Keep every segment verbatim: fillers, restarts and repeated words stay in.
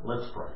Let's pray.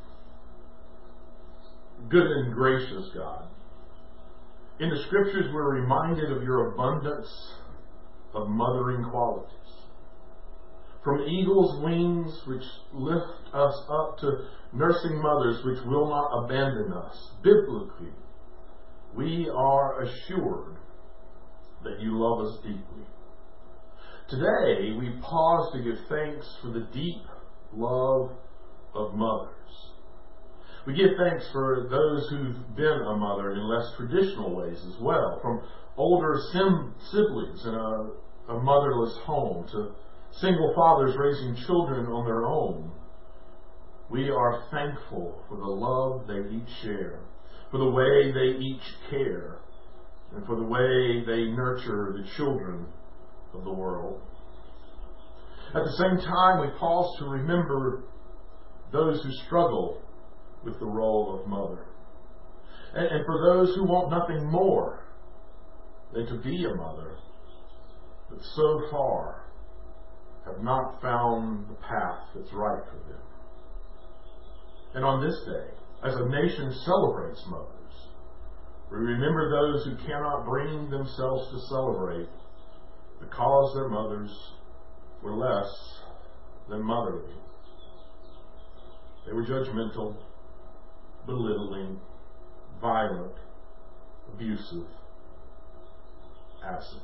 Good and gracious God, in the Scriptures we're reminded of your abundance of mothering qualities. From eagle's wings which lift us up to nursing mothers which will not abandon us, biblically, we are assured that you love us deeply. Today, we pause to give thanks for the deep love of mothers. We give thanks for those who've been a mother in less traditional ways as well, from older sim- siblings in a, a motherless home to single fathers raising children on their own. We are thankful for the love they each share, for the way they each care, and for the way they nurture the children of the world. At the same time, we pause to remember those who struggle with the role of mother. And, and for those who want nothing more than to be a mother, but so far have not found the path that's right for them. And on this day, as a nation celebrates mothers, we remember those who cannot bring themselves to celebrate because their mothers were less than motherly. They were judgmental, belittling, violent, abusive, absent.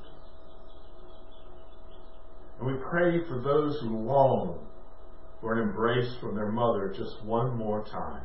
And we pray for those who long for an embrace from their mother just one more time.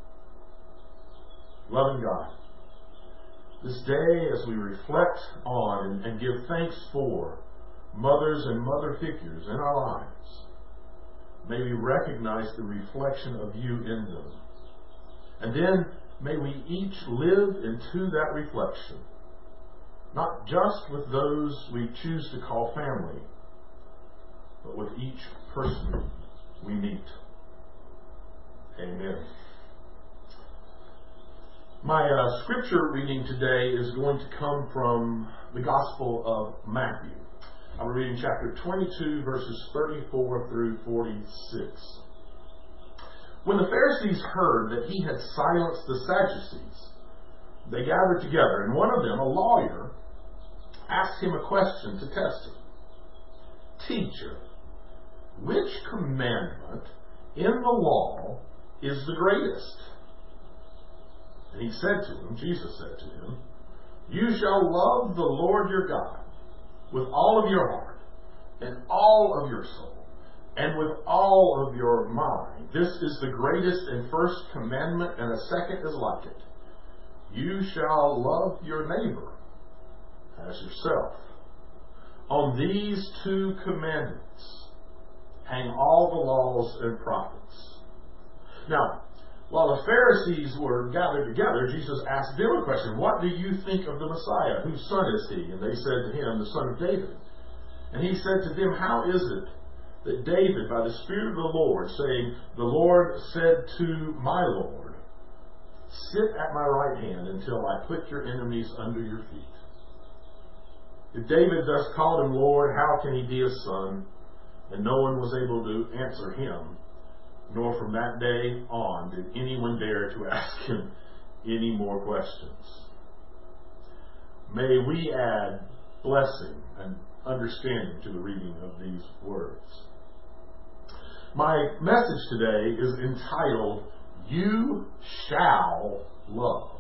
Loving God, this day as we reflect on and, and give thanks for mothers and mother figures in our lives, may we recognize the reflection of you in them. And then may we each live into that reflection, not just with those we choose to call family, but with each person we meet. Amen. My uh, scripture reading today is going to come from the Gospel of Matthew. I'm reading chapter twenty-two, verses thirty-four through forty-six. When the Pharisees heard that he had silenced the Sadducees, they gathered together, and one of them, a lawyer, asked him a question to test him. Teacher, which commandment in the law is the greatest? And he said to him, Jesus said to him, you shall love the Lord your God with all of your heart, and all of your soul, and with all of your mind. This is the greatest and first commandment, and a second is like it. You shall love your neighbor as yourself. On these two commandments hang all the laws and prophets. Now, while the Pharisees were gathered together, Jesus asked them a question. What do you think of the Messiah? Whose son is he? And they said to him, the son of David. And he said to them, how is it that David, by the Spirit of the Lord, saying, the Lord said to my Lord, sit at my right hand until I put your enemies under your feet? If David thus called him Lord, how can he be a son? And no one was able to answer him. Nor from that day on did anyone dare to ask him any more questions. May we add blessing and understanding to the reading of these words. My message today is entitled, You Shall Love.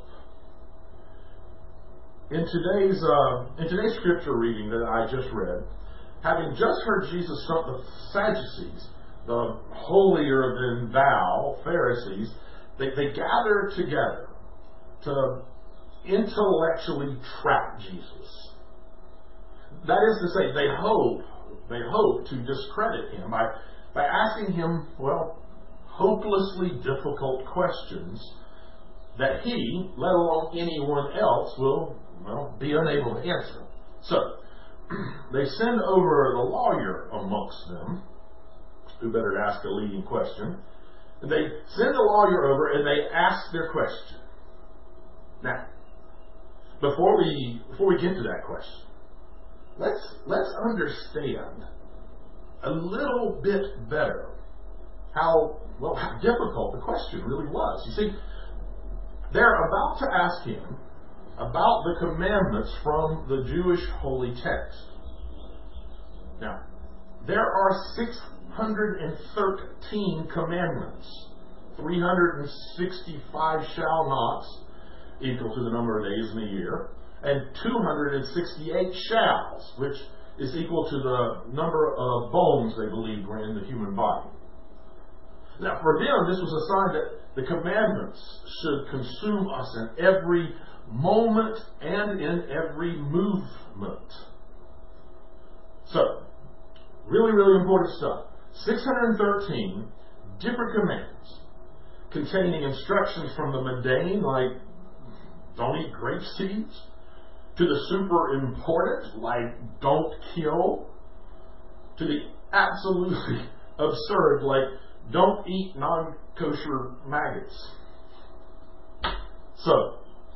In today's, uh, in today's scripture reading that I just read, having just heard Jesus stump the Sadducees, the holier than thou Pharisees, they, they gather together to intellectually trap Jesus. That is to say, they hope, they hope to discredit him by, by asking him, well, hopelessly difficult questions that he, let alone anyone else, will, well, be unable to answer. So, they send over the lawyer amongst them, who better ask a leading question. And they send the lawyer over and they ask their question. Now, before we before we get to that question, let's let's understand a little bit better how, well, how difficult the question really was. You see, they're about to ask him about the commandments from the Jewish holy text. Now, there are six hundred thirteen commandments. three hundred sixty-five shall nots, equal to the number of days in a year, and two hundred sixty-eight shalls, which is equal to the number of bones they believed were in the human body. Now, for them, this was a sign that the commandments should consume us in every moment and in every movement. So, really, really important stuff. six hundred thirteen different commands containing instructions from the mundane, like don't eat grape seeds, to the super important, like don't kill, to the absolutely absurd, like don't eat non-kosher maggots. So,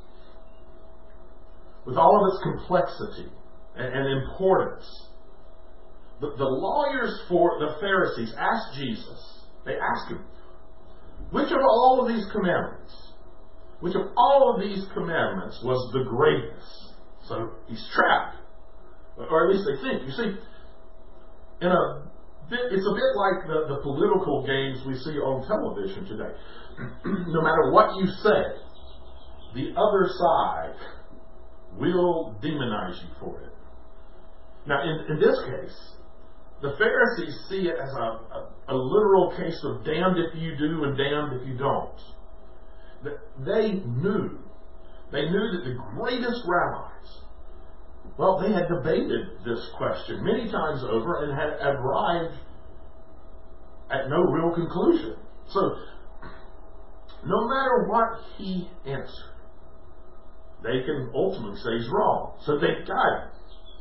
with all of its complexity and, and importance, the, the lawyers for the Pharisees asked Jesus, they asked him, which of all of these commandments, which of all of these commandments was the greatest? So he's trapped, or at least they think. You see, in a bit, it's a bit like the, the political games we see on television today. No matter what you say, the other side will demonize you for it. Now, in, in this case, the Pharisees see it as a, a, a literal case of damned if you do and damned if you don't. They knew, they knew that the greatest rabbis, well, they had debated this question many times over and had arrived at no real conclusion. So, no matter what he answered, they can ultimately say he's wrong. So they got him.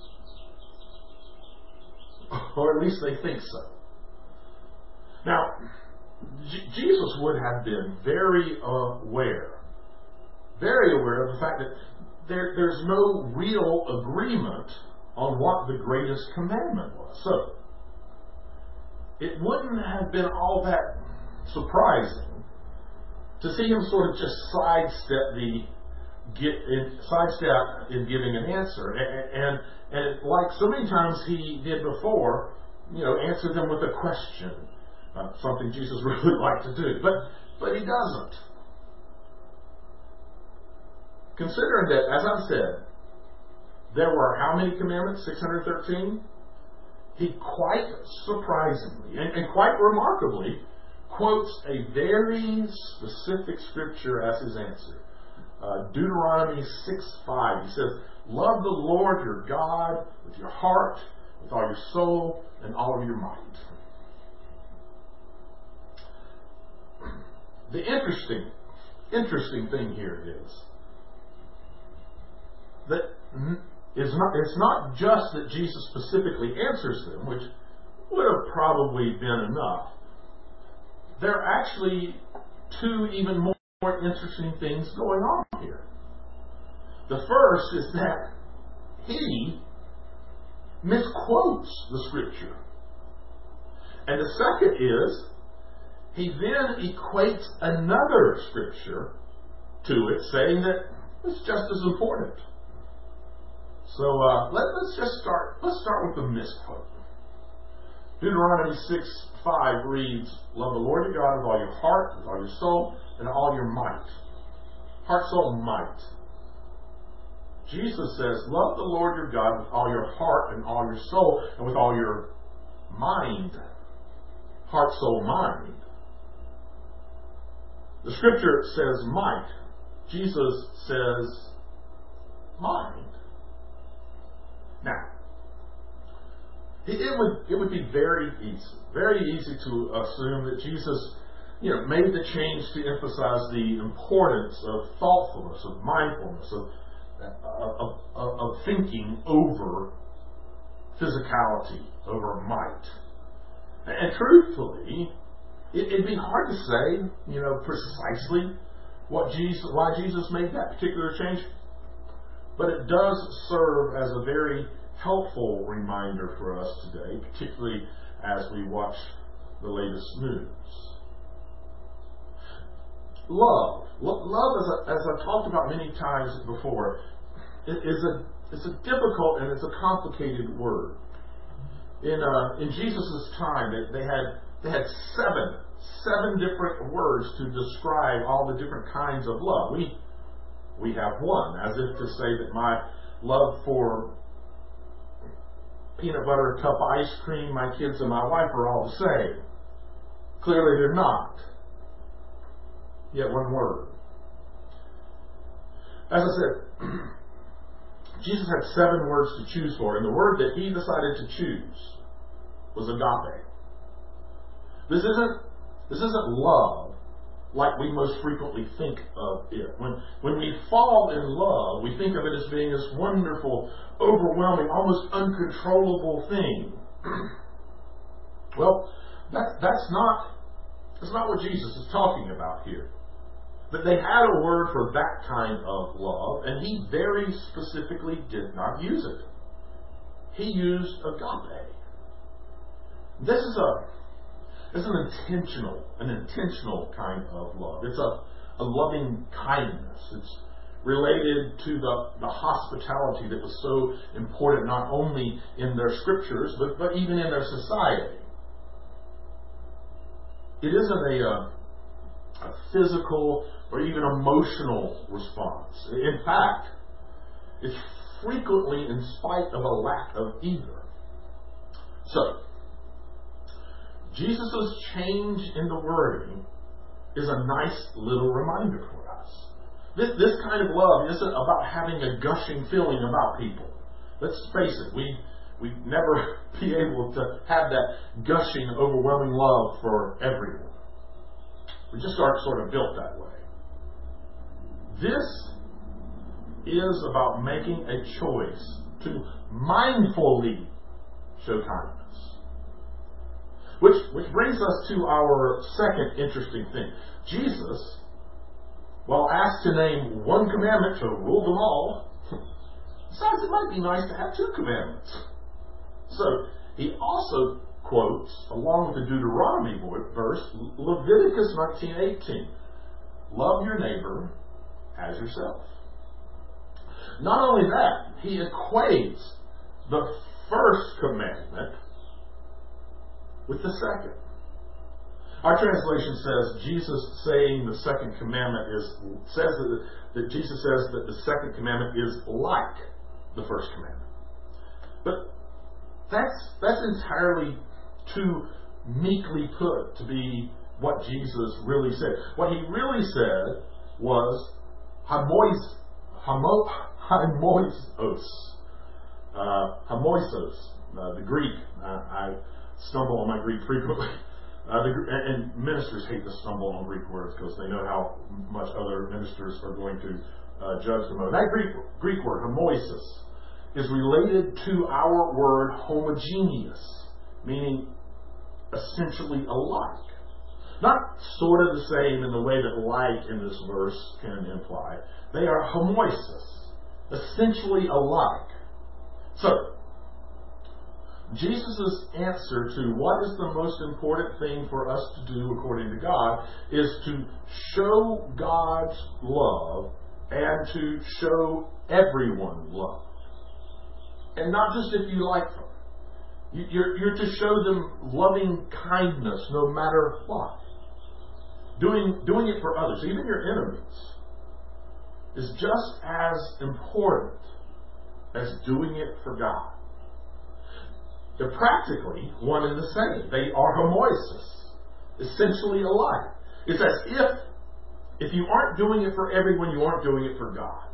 Or at least they think so. Now, J- Jesus would have been very aware, very aware of the fact that there, there's no real agreement on what the greatest commandment was. So, it wouldn't have been all that surprising to see him sort of just sidestep the get in, sidestep in giving an answer, and, and and like so many times he did before, you know, answer them with a question, uh, something Jesus really liked to do, but but he doesn't. Considering that, as I've said, there were how many commandments? six hundred thirteen. He quite surprisingly and, and quite remarkably quotes a very specific scripture as his answer. Uh, Deuteronomy six five. He says, love the Lord your God with your heart, with all your soul, and all of your might. The interesting, interesting thing here is that it's not, it's not just that Jesus specifically answers them, which would have probably been enough. There are actually two even more More interesting things going on here. The first is that he misquotes the scripture. And the second is he then equates another scripture to it, saying that it's just as important. So uh, let, let's just start. Let's start with the misquote. Deuteronomy six five reads, love the Lord your God with all your heart, with all your soul, and all your might. Heart, soul, might. Jesus says, love the Lord your God with all your heart and all your soul and with all your mind. Heart, soul, mind. The scripture says might. Jesus says mind. Now, it would it would be very easy, very easy to assume that Jesus, you know, made the change to emphasize the importance of thoughtfulness, of mindfulness, of of, of, of thinking over physicality, over might. And truthfully, it, it'd be hard to say, you know, precisely what Jesus, why Jesus made that particular change. But it does serve as a very helpful reminder for us today, particularly as we watch the latest news. Love. Lo- love, as, I, as I've talked about many times before, it is a, it's a difficult and it's a complicated word. In uh, in Jesus' time, they, they had they had seven seven different words to describe all the different kinds of love. We we have one, as if to say that my love for peanut butter cup ice cream, my kids and my wife are all the same. Clearly, they're not. Yet one word. As I said, Jesus had seven words to choose for, and the word that he decided to choose was agape. This isn't this isn't love like we most frequently think of it. When when we fall in love, we think of it as being this wonderful, overwhelming, almost uncontrollable thing. Well, that that's not that's not what Jesus is talking about here. But they had a word for that kind of love, and he very specifically did not use it. He used agape. This is a it's an intentional, an intentional kind of love. It's a, a loving kindness. It's related to the, the hospitality that was so important not only in their scriptures, but, but even in their society. It isn't a, a, a physical or even emotional response. In fact, it's frequently in spite of a lack of either. So, Jesus' change in the wording is a nice little reminder for us. This, this kind of love isn't about having a gushing feeling about people. Let's face it, we we never be able to have that gushing, overwhelming love for everyone. We just aren't sort of built that way. This is about making a choice to mindfully show kindness. Which, which brings us to our second interesting thing. Jesus, while asked to name one commandment to rule them all, decides it might be nice to have two commandments. So, he also quotes, along with the Deuteronomy verse, Leviticus nineteen eighteen. Love your neighbor as yourself. Not only that, he equates the first commandment with the second. Our translation says Jesus saying the second commandment is says that, that Jesus says that the second commandment is like the first commandment. But that's that's entirely too meekly put to be what Jesus really said. What he really said was hamois, hamo, hamoisos, uh, hamoisos, uh, the Greek. Uh, I stumble on my Greek frequently. Uh, the, and ministers hate to stumble on Greek words because they know how much other ministers are going to uh, judge them. That Greek, Greek word, homoisis, is related to our word homogeneous, meaning essentially alike. Not sort of the same in the way that like in this verse can imply. They are homoisis, essentially alike. So, Jesus' answer to what is the most important thing for us to do according to God is to show God's love and to show everyone love. And not just if you like them. You're, you're to show them loving kindness no matter what. Doing, doing it for others, even your enemies, is just as important as doing it for God. They're practically one and the same. They are homoisis, essentially alike. It's as if, if you aren't doing it for everyone, you aren't doing it for God.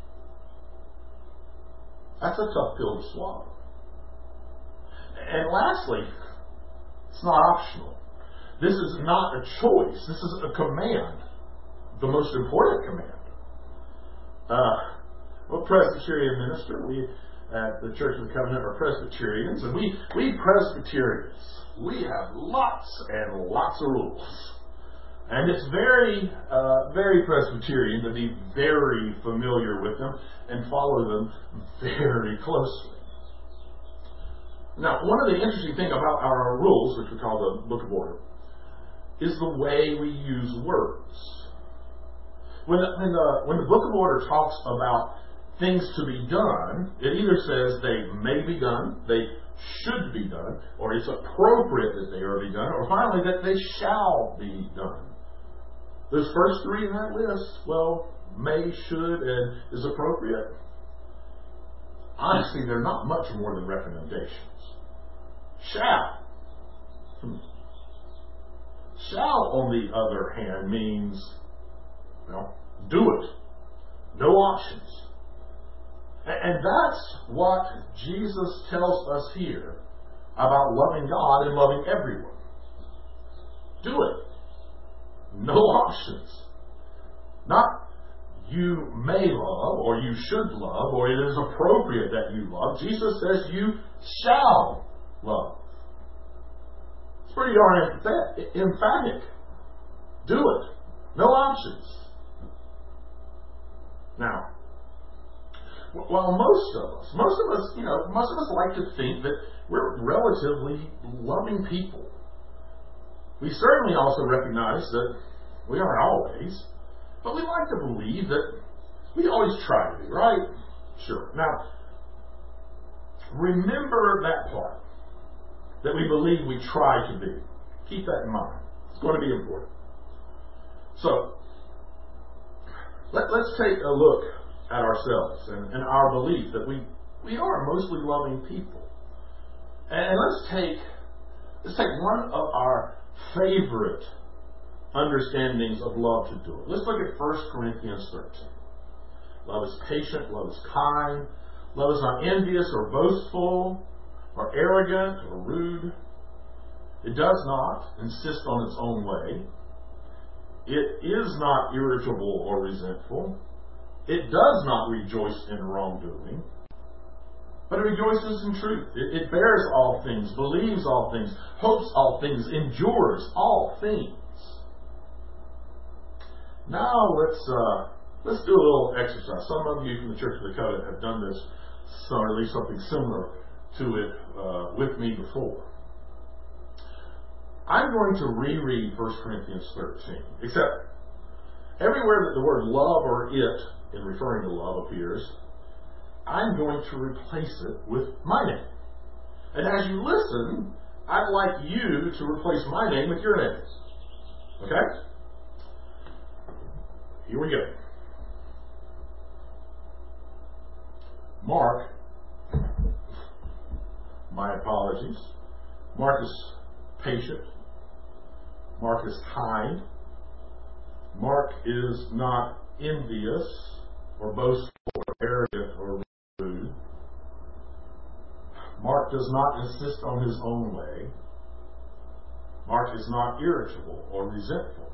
That's a tough pill to swallow. And lastly, it's not optional. This is not a choice. This is a command. The most important command. Uh, well, Presbyterian minister, we at the Church of the Covenant are Presbyterians, and we, we Presbyterians, we have lots and lots of rules. And it's very, uh, very Presbyterian to be very familiar with them and follow them very closely. Now, one of the interesting things about our rules, which we call the Book of Order, is the way we use words. When the, when the, when the Book of Order talks about things to be done, it either says they may be done, they should be done, or it's appropriate that they are be done, or finally that they shall be done. Those first three in that list, well, may, should, and is appropriate. Honestly, they're not much more than recommendations. Shall. Hmm. Shall, on the other hand, means, well, do it. No options. And that's what Jesus tells us here about loving God and loving everyone. Do it. No options. Not you may love, or you should love, or it is appropriate that you love. Jesus says you shall love. It's pretty darn emphatic. Do it. No options. Now, while most of us, most of us, you know, most of us like to think that we're relatively loving people. We certainly also recognize that we aren't always, but we like to believe that we always try to be, right? Sure. Now, remember that part, that we believe we try to be. Keep that in mind. It's going to be important. So, let, let's take a look at ourselves and, and our belief that we, we are mostly loving people. And let's take let's take one of our favorite understandings of love to do it. Let's look at First Corinthians thirteen. Love is patient, love is kind, love is not envious or boastful or arrogant or rude. It does not insist on its own way. It is not irritable or resentful. It does not rejoice in wrongdoing, but it rejoices in truth. It, it bears all things, believes all things, hopes all things, endures all things. Now let's uh, let's do a little exercise. Some of you from the Church of the Covenant have done this, or at least something similar to it uh, with me before. I'm going to reread First Corinthians thirteen, except everywhere that the word love or it in referring to love appears, I'm going to replace it with my name. And as you listen, I'd like you to replace my name with your name. Okay? Here we go. Mark, my apologies. Mark is patient. Mark is kind. Mark is not envious or boastful or arrogant or rude. Mark does not insist on his own way. Mark is not irritable or resentful.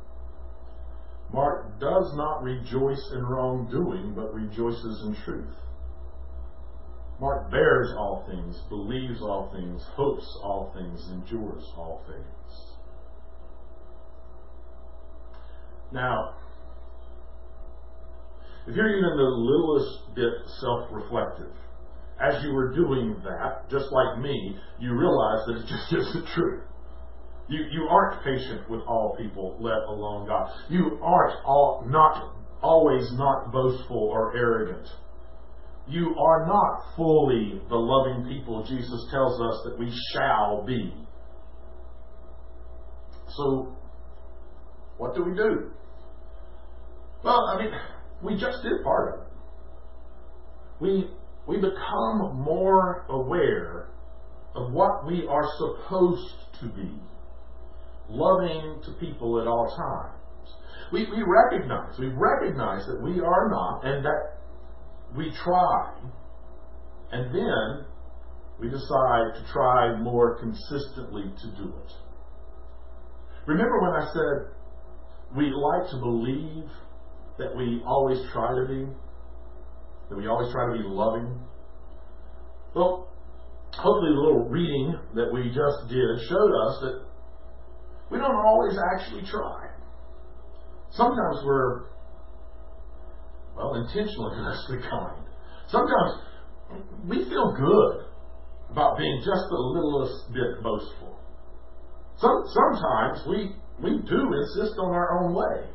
Mark does not rejoice in wrongdoing, but rejoices in truth. Mark bears all things, believes all things, hopes all things, endures all things. Now, if you're even the littlest bit self-reflective, as you were doing that, just like me, you realize that it just isn't true. You, you aren't patient with all people, let alone God. You aren't all, not always not boastful or arrogant. You are not fully the loving people Jesus tells us that we shall be. So, what do we do? Well, I mean, we just did part of it. We, we become more aware of what we are supposed to be. Loving to people at all times. We, we recognize, we recognize that we are not, and that we try, and then we decide to try more consistently to do it. Remember when I said we like to believe that we always try to be, that we always try to be loving? Well, hopefully the little reading that we just did showed us that we don't always actually try. Sometimes we're, well, intentionally less than kind. Sometimes we feel good about being just the littlest bit boastful. Some, sometimes we, we do insist on our own way.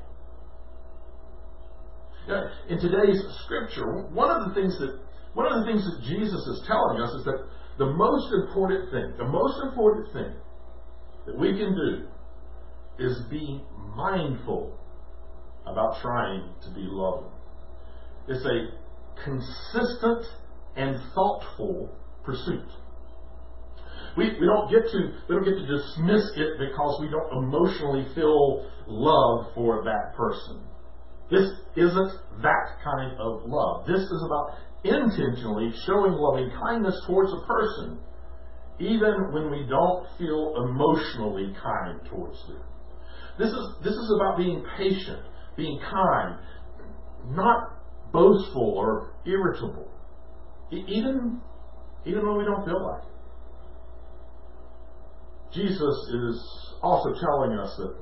Now, in today's scripture, one of the things that one of the things that Jesus is telling us is that the most important thing, the most important thing that we can do is be mindful about trying to be loving. It's a consistent and thoughtful pursuit. We, we don't get to we don't get to dismiss it because we don't emotionally feel love for that person. This isn't that kind of love. This is about intentionally showing loving kindness towards a person, even when we don't feel emotionally kind towards them. This is this is about being patient, being kind, not boastful or irritable, e- even even when we don't feel like it. Jesus is also telling us that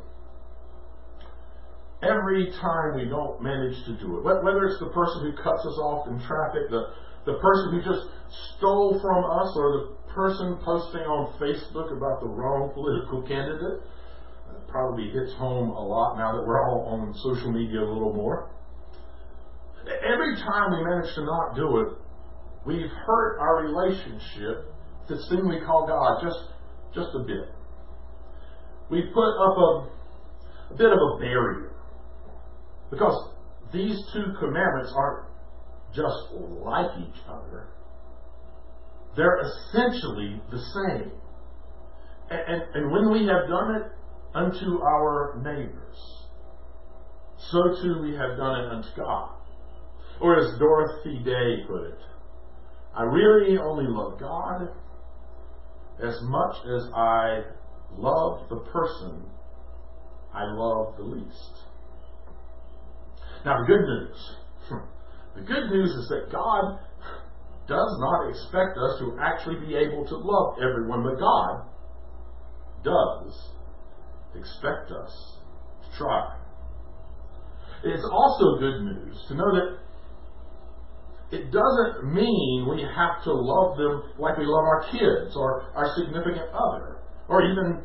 every time we don't manage to do it, whether it's the person who cuts us off in traffic, the, the person who just stole from us, or the person posting on Facebook about the wrong political candidate, it probably hits home a lot now that we're all on social media a little more. Every time we manage to not do it, we've hurt our relationship with this thing we call God just, just a bit. We've put up a, a bit of a barrier. Because these two commandments aren't just like each other. They're essentially the same. And, and, and when we have done it unto our neighbors, so too we have done it unto God. Or as Dorothy Day put it, I really only love God as much as I love the person I love the least. Now, the good news. The good news is that God does not expect us to actually be able to love everyone, but God does expect us to try. It's also good news to know that it doesn't mean we have to love them like we love our kids or our significant other or even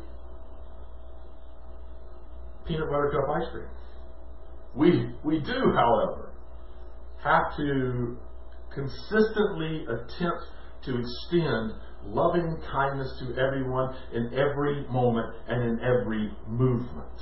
peanut butter cup ice cream. We, we do, however, have to consistently attempt to extend loving kindness to everyone in every moment and in every movement.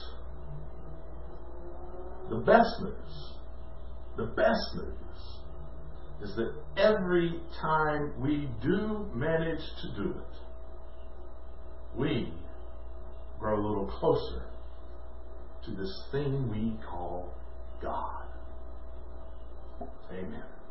The best news, the best news is that every time we do manage to do it, we grow a little closer to this thing we call God. Amen.